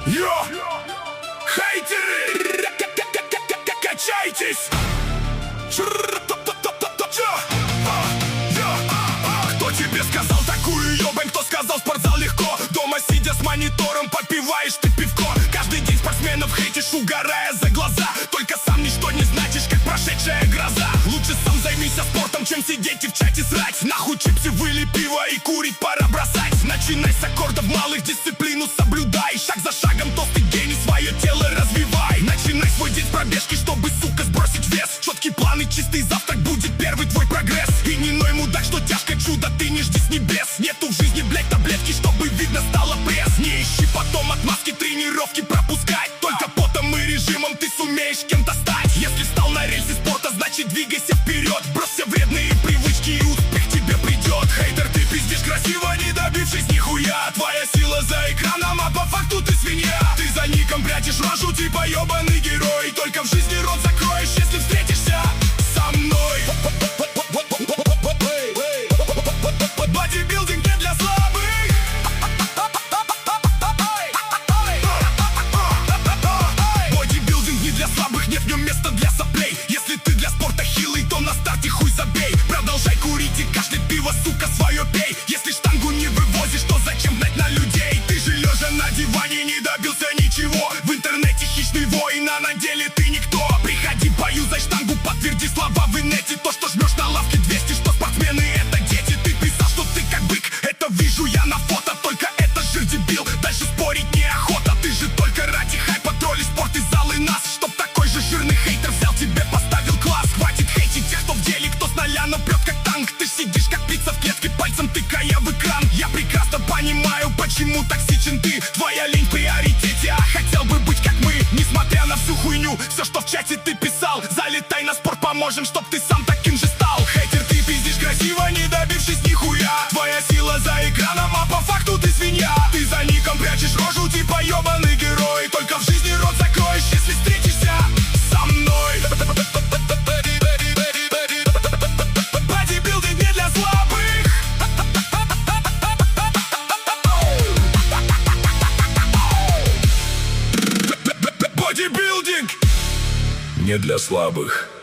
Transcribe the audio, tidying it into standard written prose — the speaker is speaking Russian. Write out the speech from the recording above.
Йо! Хейтеры! Качайтесь! Кто тебе сказал такую ёбань? Кто сказал спортзал легко? Дома сидя с монитором попиваешь ты пивко. Каждый день спортсменов хейтишь, угорая за глаза. Только сам ничто не значишь, как прошедшая гроза. Лучше сам займись спортом, чем сидеть и в чате срать. Нахуй чипсы, выли пиво и курить пора бросать. Начинай с аккордов малых, дисциплину соблюдай. Шаг за шагом толстый гений, свое тело развивай. Начинай свой день с пробежки, чтобы, сука, сбросить вес. Четкий план и чистый завтрак будет первый твой прогресс. И не ной, мудак, что тяжко чудо ты не жди с небес. Нету в жизни, блять, таблетки, чтобы видно стало пресс. Не ищи потом отмазки, тренировки пропускать. Только потом и режимом ты сумеешь кем-то стать. Если встал на рельсы спорта, значит двигайся вперед. Брось все вредные привычки и успех тебе придет. Хейтер, ты пиздишь красиво, не добившись нихуя. Твоя сила за экраном, а по факту ты свинья. Ты за ником прячешь рожу, типа ёбаный герой. Только в жизни рот закроешь, если встретишься со мной. Бодибилдинг не для слабых. Бодибилдинг не для слабых, нет в нем места для соплей. Если ты для спорта хилый, то на старте хуй забей. Продолжай курить и кашлять, пиво, сука, свое пей. Если штангу не вывозишь, то зачем гнать на людей? Ты же лежа на диване не добился ничего. В интернете хищный воин, а на деле ты никто. Приходи, поюзай штангу, подтверди слова в инете. То, что жмешь на лавке 200, что спортсмены это дети. Ты писал, что ты как бык, это вижу я на фото. Только это жир дебил, дальше спорить неохота. Ты же только ради хайпа тролли спорт и залы нас. Чтоб такой же жирный хейтер взял тебе, поставил класс. Хватит хейтить тех, кто в деле, кто с нуля, но прет как танк. Ты сидишь как птица в клетке, пальцем тыкая в экран. Я прекрасно понимаю, почему токсичен ты. Твоя лень в приоритете, а хотел бы быть как мы. Несмотря на всю хуйню, все, что в чате ты писал. Залетай на спорт, поможем, чтоб ты сам таким же стал. Хейтер, ты пиздишь красиво, не добившись нихуя. Твоя сила за экраном, а по факту ты свинья. Ты за ником прячешь рожу, типа ёбаный герой. Только в жизни рот закроешь, если встретишься со мной. Бодибилдинг не для слабых. Бодибилдинг не для слабых.